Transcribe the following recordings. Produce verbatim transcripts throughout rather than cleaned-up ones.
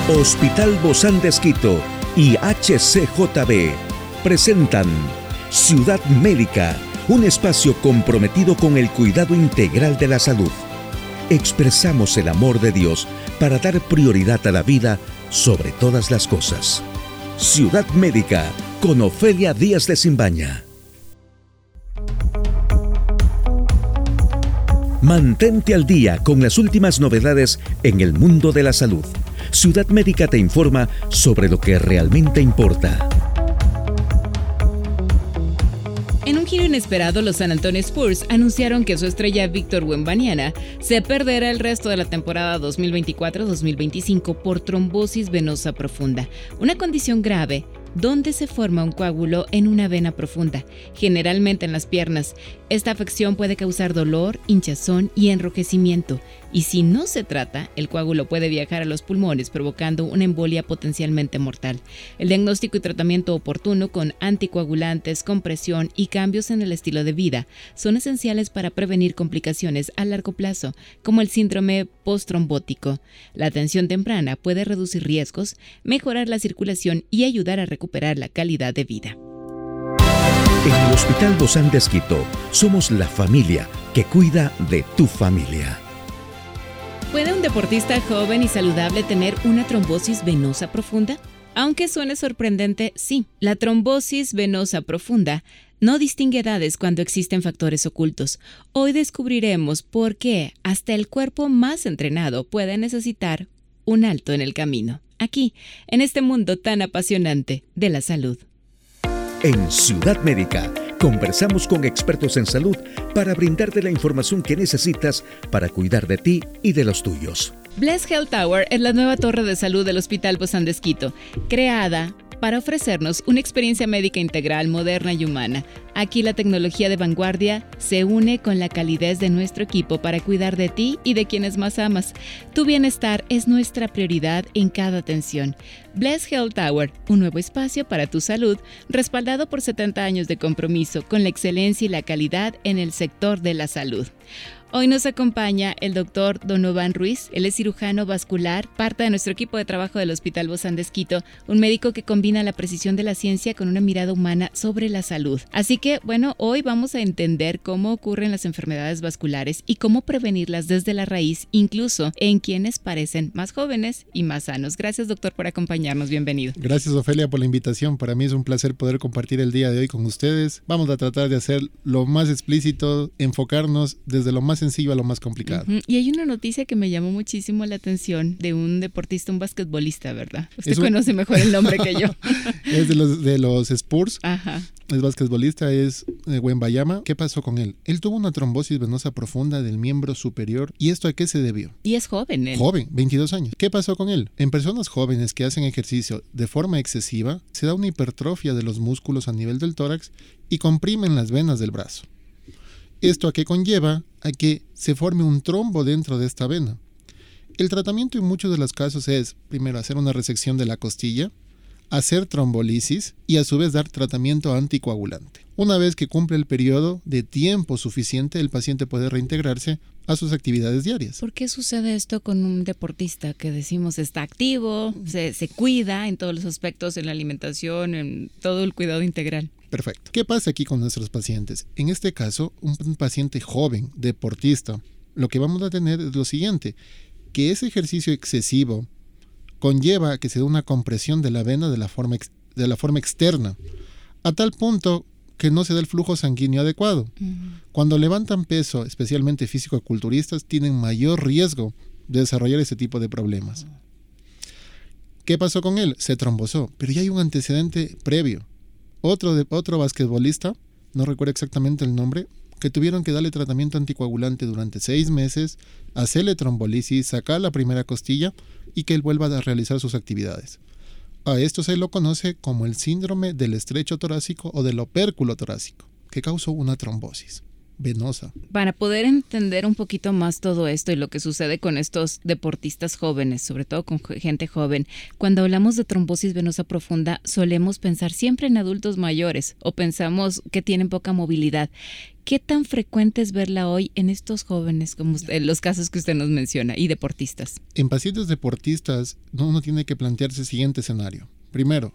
Hospital Bozán de Esquito y H C J B presentan Ciudad Médica, un espacio comprometido con el cuidado integral de la salud. Expresamos el amor de Dios para dar prioridad a la vida sobre todas las cosas. Ciudad Médica con Ofelia Díaz de Simbaña. Mantente al día con las últimas novedades en el mundo de la salud. Ciudad Médica te informa sobre lo que realmente importa. En un giro inesperado, los San Antonio Spurs anunciaron que su estrella Víctor Wembanyama se perderá el resto de la temporada dos mil veinticuatro dos mil veinticinco por trombosis venosa profunda, una condición grave donde se forma un coágulo en una vena profunda, generalmente en las piernas. Esta afección puede causar dolor, hinchazón y enrojecimiento, y si no se trata, el coágulo puede viajar a los pulmones provocando una embolia potencialmente mortal. El diagnóstico y tratamiento oportuno con anticoagulantes, compresión y cambios en el estilo de vida son esenciales para prevenir complicaciones a largo plazo, como el síndrome postrombótico. La atención temprana puede reducir riesgos, mejorar la circulación y ayudar a recuperar la calidad de vida. En el Hospital Bozán de Esquito somos la familia que cuida de tu familia. ¿Puede un deportista joven y saludable tener una trombosis venosa profunda? Aunque suene sorprendente, sí. La trombosis venosa profunda no distingue edades cuando existen factores ocultos. Hoy descubriremos por qué hasta el cuerpo más entrenado puede necesitar un alto en el camino. Aquí, en este mundo tan apasionante de la salud. En Ciudad Médica, conversamos con expertos en salud para brindarte la información que necesitas para cuidar de ti y de los tuyos. Bless Health Tower es la nueva torre de salud del Hospital Bozán de Esquito, creada para ofrecernos una experiencia médica integral, moderna y humana. Aquí la tecnología de vanguardia se une con la calidez de nuestro equipo para cuidar de ti y de quienes más amas. Tu bienestar es nuestra prioridad en cada atención. Bless Health Tower, un nuevo espacio para tu salud, respaldado por setenta años de compromiso con la excelencia y la calidad en el sector de la salud. Hoy nos acompaña el doctor Donovan Ruiz. Él es cirujano vascular, parte de nuestro equipo de trabajo del Hospital Bozán de Esquito, un médico que combina la precisión de la ciencia con una mirada humana sobre la salud. Así que, bueno, hoy vamos a entender cómo ocurren las enfermedades vasculares y cómo prevenirlas desde la raíz, incluso en quienes parecen más jóvenes y más sanos. Gracias, doctor, por acompañarnos. Bienvenido. Gracias, Ofelia, por la invitación. Para mí es un placer poder compartir el día de hoy con ustedes. Vamos a tratar de hacer lo más explícito, enfocarnos desde lo más sencillo a lo más complicado. Uh-huh. Y hay una noticia que me llamó muchísimo la atención de un deportista, un basquetbolista, ¿verdad? Usted un... conoce mejor el nombre que yo. Es de los, de los Spurs. Ajá. El basquetbolista es eh, Wembanyama. ¿Qué pasó con él? Él tuvo una trombosis venosa profunda del miembro superior. ¿Y esto a qué se debió? Y es joven él. Joven, veintidós años. ¿Qué pasó con él? En personas jóvenes que hacen ejercicio de forma excesiva, se da una hipertrofia de los músculos a nivel del tórax y comprimen las venas del brazo. ¿Esto a qué conlleva? A que se forme un trombo dentro de esta vena. El tratamiento en muchos de los casos es, primero, hacer una resección de la costilla, hacer trombolisis y a su vez dar tratamiento anticoagulante. Una vez que cumple el periodo de tiempo suficiente, el paciente puede reintegrarse a sus actividades diarias. ¿Por qué sucede esto con un deportista que decimos está activo, se, se cuida en todos los aspectos, en la alimentación, en todo el cuidado integral? Perfecto. ¿Qué pasa aquí con nuestros pacientes? En este caso, un paciente joven, deportista, lo que vamos a tener es lo siguiente, que ese ejercicio excesivo conlleva a que se dé una compresión de la vena de la forma, ex, de la forma externa, a tal punto que no se da el flujo sanguíneo adecuado. Uh-huh. Cuando levantan peso, especialmente físico-culturistas, tienen mayor riesgo de desarrollar ese tipo de problemas. Uh-huh. ¿Qué pasó con él? Se trombosó, pero ya hay un antecedente previo. Otro, de, otro basquetbolista, no recuerdo exactamente el nombre, que tuvieron que darle tratamiento anticoagulante durante seis meses, hacerle trombolisis, sacar la primera costilla y que él vuelva a realizar sus actividades. A esto se lo conoce como el síndrome del estrecho torácico o del opérculo torácico, que causó una trombosis venosa. Para poder entender un poquito más todo esto y lo que sucede con estos deportistas jóvenes, sobre todo con gente joven, cuando hablamos de trombosis venosa profunda solemos pensar siempre en adultos mayores o pensamos que tienen poca movilidad. ¿Qué tan frecuente es verla hoy en estos jóvenes, como usted, en los casos que usted nos menciona, y deportistas? En pacientes deportistas, uno tiene que plantearse el siguiente escenario. Primero,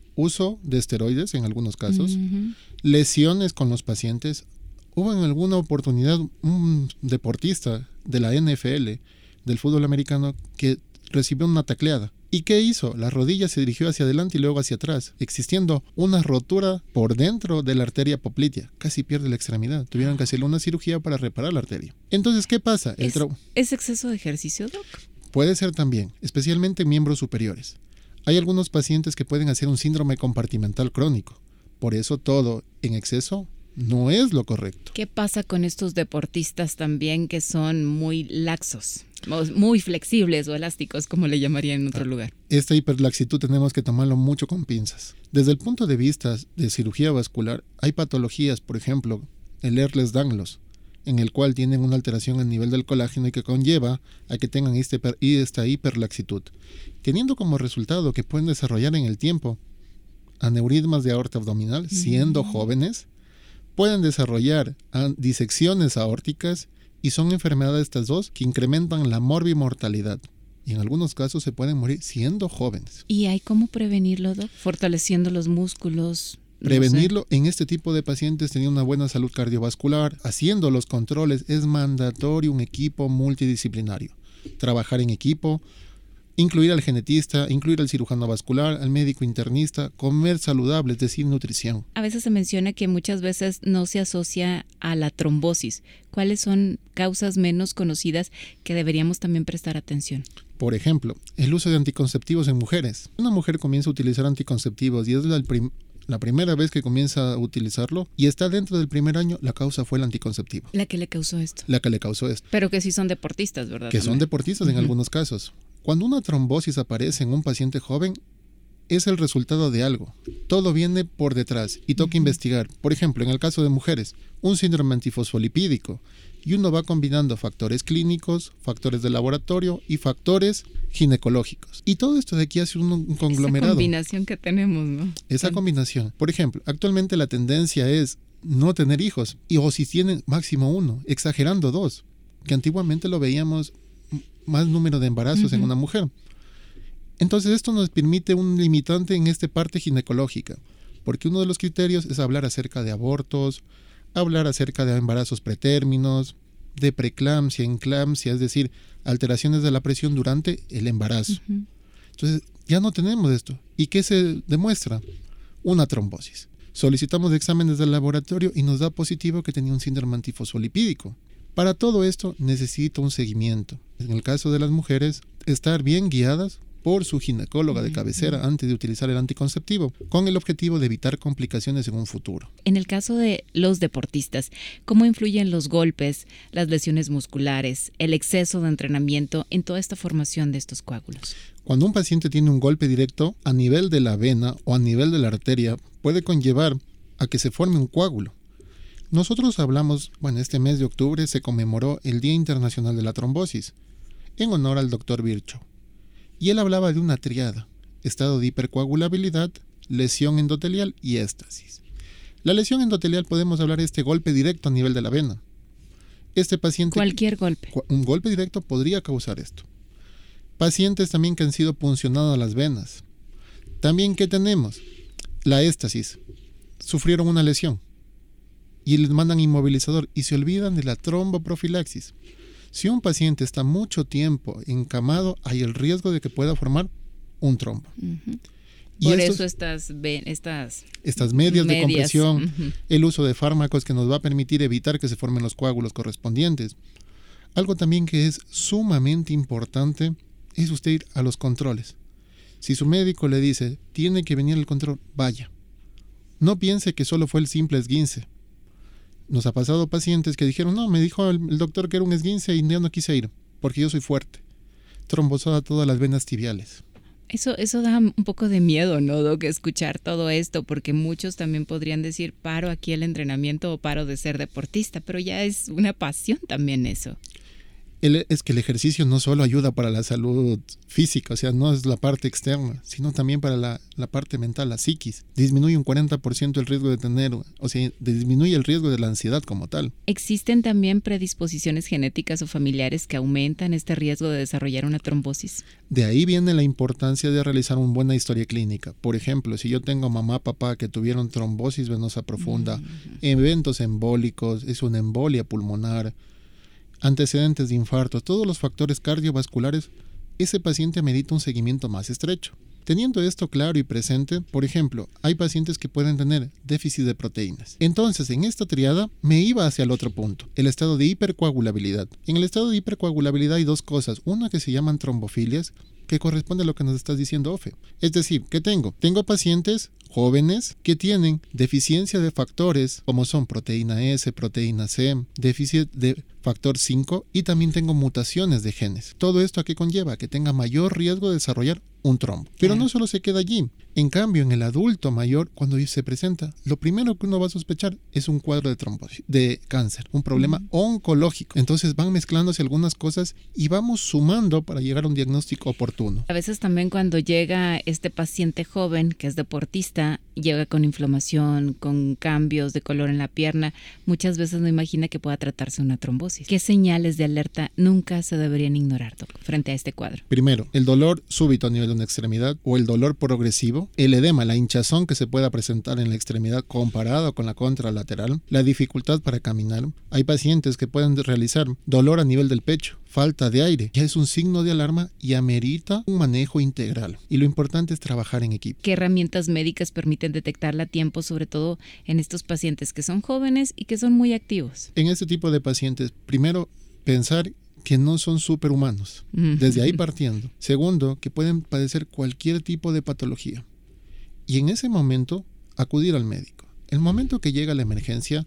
uso de esteroides en algunos casos, uh-huh. lesiones con los pacientes. Hubo en alguna oportunidad un deportista de la N F L, del fútbol americano, que recibió una tacleada. ¿Y qué hizo? La rodilla se dirigió hacia adelante y luego hacia atrás, existiendo una rotura por dentro de la arteria poplitea. Casi pierde la extremidad. Tuvieron que hacerle una cirugía para reparar la arteria. Entonces, ¿qué pasa? El ¿Es, tra- ¿Es exceso de ejercicio, Doc? Puede ser también, especialmente en miembros superiores. Hay algunos pacientes que pueden hacer un síndrome compartimental crónico. Por eso todo en exceso no es lo correcto. ¿Qué pasa con estos deportistas también que son muy laxos, muy flexibles o elásticos, como le llamarían en otro ah, lugar? Esta hiperlaxitud tenemos que tomarlo mucho con pinzas. Desde el punto de vista de cirugía vascular, hay patologías, por ejemplo, el Ehlers-Danlos, en el cual tienen una alteración a nivel del colágeno y que conlleva a que tengan este, esta hiperlaxitud, teniendo como resultado que pueden desarrollar en el tiempo aneurismas de aorta abdominal, mm. siendo jóvenes, pueden desarrollar disecciones aórticas y son enfermedades estas dos que incrementan la morbimortalidad. Y en algunos casos se pueden morir siendo jóvenes. ¿Y hay cómo prevenirlo, Doc? Fortaleciendo los músculos. Prevenirlo no sé. En este tipo de pacientes teniendo una buena salud cardiovascular, haciendo los controles, es mandatorio un equipo multidisciplinario. Trabajar en equipo, incluir al genetista, incluir al cirujano vascular, al médico internista, comer saludable, es decir, nutrición. A veces se menciona que muchas veces no se asocia a la trombosis. ¿Cuáles son causas menos conocidas que deberíamos también prestar atención? Por ejemplo, el uso de anticonceptivos en mujeres. Una mujer comienza a utilizar anticonceptivos y es la, prim- la primera vez que comienza a utilizarlo y está dentro del primer año, la causa fue el anticonceptivo. ¿La que le causó esto? La que le causó esto. Pero que sí son deportistas, ¿verdad? Que también son deportistas en uh-huh. algunos casos. Cuando una trombosis aparece en un paciente joven, es el resultado de algo. Todo viene por detrás y toca uh-huh. investigar. Por ejemplo, en el caso de mujeres, un síndrome antifosfolipídico. Y uno va combinando factores clínicos, factores de laboratorio y factores ginecológicos. Y todo esto de aquí hace un, un conglomerado. Esa combinación que tenemos, ¿no? Esa combinación. Por ejemplo, actualmente la tendencia es no tener hijos. Y o si tienen máximo uno, exagerando dos. Que antiguamente lo veíamos más número de embarazos uh-huh. en una mujer. Entonces esto nos permite un limitante en esta parte ginecológica, porque uno de los criterios es hablar acerca de abortos, hablar acerca de embarazos pretérminos, de preeclampsia, enclampsia, es decir, alteraciones de la presión durante el embarazo. Uh-huh. Entonces ya no tenemos esto. ¿Y qué se demuestra? Una trombosis. Solicitamos exámenes del laboratorio y nos da positivo que tenía un síndrome antifosfolipídico. Para todo esto necesita un seguimiento. En el caso de las mujeres, estar bien guiadas por su ginecóloga de cabecera antes de utilizar el anticonceptivo, con el objetivo de evitar complicaciones en un futuro. En el caso de los deportistas, ¿cómo influyen los golpes, las lesiones musculares, el exceso de entrenamiento en toda esta formación de estos coágulos? Cuando un paciente tiene un golpe directo a nivel de la vena o a nivel de la arteria, puede conllevar a que se forme un coágulo. Nosotros hablamos, bueno, este mes de octubre se conmemoró el Día Internacional de la Trombosis, en honor al doctor Virchow. Y él hablaba de una triada, estado de hipercoagulabilidad, lesión endotelial y éstasis. La lesión endotelial podemos hablar de este golpe directo a nivel de la vena. Este paciente... Cualquier golpe. Un golpe directo podría causar esto. Pacientes también que han sido puncionados a las venas. También, ¿qué tenemos? La éstasis. Sufrieron una lesión y les mandan inmovilizador y se olvidan de la tromboprofilaxis. Si un paciente está mucho tiempo encamado, hay el riesgo de que pueda formar un trombo. Uh-huh. Y Por estos, eso estas, estas, estas medias, medias de compresión, uh-huh. el uso de fármacos que nos va a permitir evitar que se formen los coágulos correspondientes. Algo también que es sumamente importante es usted ir a los controles. Si su médico le dice, tiene que venir al control, vaya. No piense que solo fue el simple esguince. Nos ha pasado pacientes que dijeron, no, me dijo el, el doctor que era un esguince y yo no quise ir, porque yo soy fuerte. Trombosada todas las venas tibiales. Eso, eso da un poco de miedo, ¿no, Doc? Escuchar todo esto, porque muchos también podrían decir, paro aquí el entrenamiento o paro de ser deportista, pero ya es una pasión también eso. El, es que el ejercicio no solo ayuda para la salud física, o sea, no es la parte externa, sino también para la, la parte mental, la psiquis. Disminuye un cuarenta por ciento el riesgo de tener, o sea, disminuye el riesgo de la ansiedad como tal. ¿Existen también predisposiciones genéticas o familiares que aumentan este riesgo de desarrollar una trombosis? De ahí viene la importancia de realizar una buena historia clínica. Por ejemplo, si yo tengo mamá, papá que tuvieron trombosis venosa profunda, uh-huh. eventos embólicos, es una embolia pulmonar, antecedentes de infarto, todos los factores cardiovasculares, ese paciente amerita un seguimiento más estrecho. Teniendo esto claro y presente, por ejemplo, hay pacientes que pueden tener déficit de proteínas. Entonces, en esta triada me iba hacia el otro punto, el estado de hipercoagulabilidad. En el estado de hipercoagulabilidad hay dos cosas, una que se llaman trombofilias, que corresponde a lo que nos estás diciendo, Ofe. Es decir, ¿qué tengo? Tengo pacientes jóvenes que tienen deficiencia de factores como son proteína S, proteína C, déficit de factor cinco y también tengo mutaciones de genes. Todo esto ¿a qué conlleva? Que tenga mayor riesgo de desarrollar un trombo. Pero no solo se queda allí. En cambio, en el adulto mayor, cuando se presenta, lo primero que uno va a sospechar es un cuadro de trombosis, de cáncer, un problema uh-huh. oncológico. Entonces van mezclándose algunas cosas y vamos sumando para llegar a un diagnóstico oportuno. A veces también cuando llega este paciente joven que es deportista, llega con inflamación, con cambios de color en la pierna, muchas veces no imagina que pueda tratarse una trombosis. ¿Qué señales de alerta nunca se deberían ignorar, doc, frente a este cuadro? Primero, el dolor súbito a nivel de una extremidad o el dolor progresivo, el edema, la hinchazón que se pueda presentar en la extremidad comparado con la contralateral, la dificultad para caminar. Hay pacientes que pueden realizar dolor a nivel del pecho, falta de aire, ya es un signo de alarma y amerita un manejo integral. Y lo importante es trabajar en equipo. ¿Qué herramientas médicas permiten detectarla a tiempo, sobre todo en estos pacientes que son jóvenes y que son muy activos? En este tipo de pacientes, primero, pensar que no son superhumanos, desde ahí partiendo. Segundo, que pueden padecer cualquier tipo de patología. Y en ese momento, acudir al médico. El momento que llega la emergencia,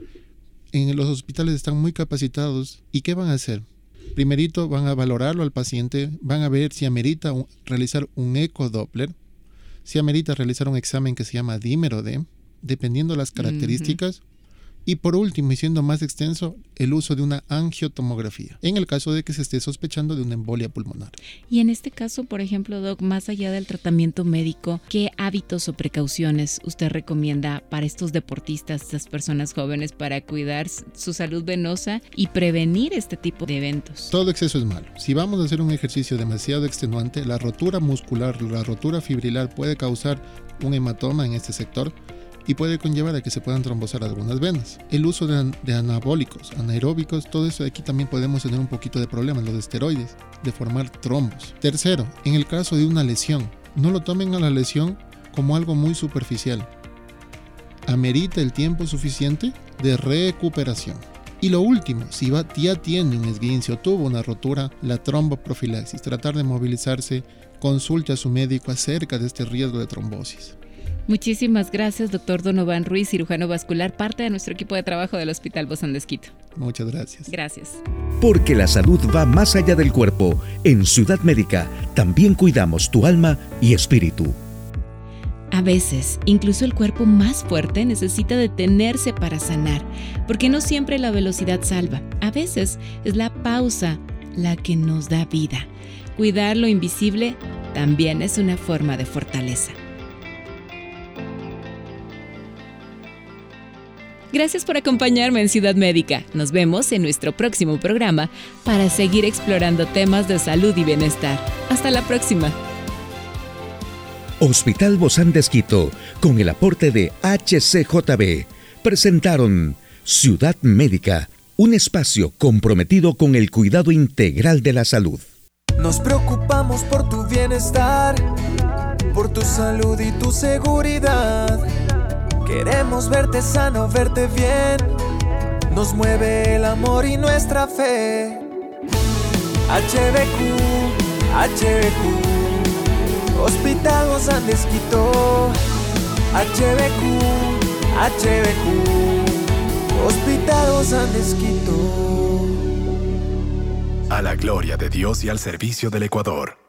en los hospitales están muy capacitados. ¿Y qué van a hacer? Primerito van a valorarlo al paciente, van a ver si amerita un, realizar un ecodoppler, si amerita realizar un examen que se llama dímero D, dependiendo de las características. Uh-huh. Y por último, y siendo más extenso, el uso de una angiotomografía, en el caso de que se esté sospechando de una embolia pulmonar. Y en este caso, por ejemplo, doc, más allá del tratamiento médico, ¿qué hábitos o precauciones usted recomienda para estos deportistas, estas personas jóvenes, para cuidar su salud venosa y prevenir este tipo de eventos? Todo exceso es malo. Si vamos a hacer un ejercicio demasiado extenuante, la rotura muscular, la rotura fibrilar puede causar un hematoma en este sector, y puede conllevar a que se puedan trombosar algunas venas. El uso de, an- de anabólicos, anaeróbicos, todo eso aquí también podemos tener un poquito de problemas, los esteroides, de formar trombos. Tercero, en el caso de una lesión, no lo tomen a la lesión como algo muy superficial. Amerita el tiempo suficiente de recuperación. Y lo último, si va, ya tiene un esguince o tuvo una rotura, la tromboprofilaxis, tratar de movilizarse, consulte a su médico acerca de este riesgo de trombosis. Muchísimas gracias, doctor Donovan Ruiz, cirujano vascular, parte de nuestro equipo de trabajo del Hospital Bozán de Esquito. Muchas gracias. Gracias. Porque la salud va más allá del cuerpo. En Ciudad Médica también cuidamos tu alma y espíritu. A veces, incluso el cuerpo más fuerte necesita detenerse para sanar, porque no siempre la velocidad salva. A veces es la pausa la que nos da vida. Cuidar lo invisible también es una forma de fortaleza. Gracias por acompañarme en Ciudad Médica. Nos vemos en nuestro próximo programa para seguir explorando temas de salud y bienestar. Hasta la próxima. Hospital Bozán de Esquito, con el aporte de H C J B, presentaron Ciudad Médica, un espacio comprometido con el cuidado integral de la salud. Nos preocupamos por tu bienestar, por tu salud y tu seguridad. Queremos verte sano, verte bien. Nos mueve el amor y nuestra fe. H B Q, H B Q, Hospital Bozán de Esquito. H B Q, H B Q, Hospital Bozán de Esquito. A la gloria de Dios y al servicio del Ecuador.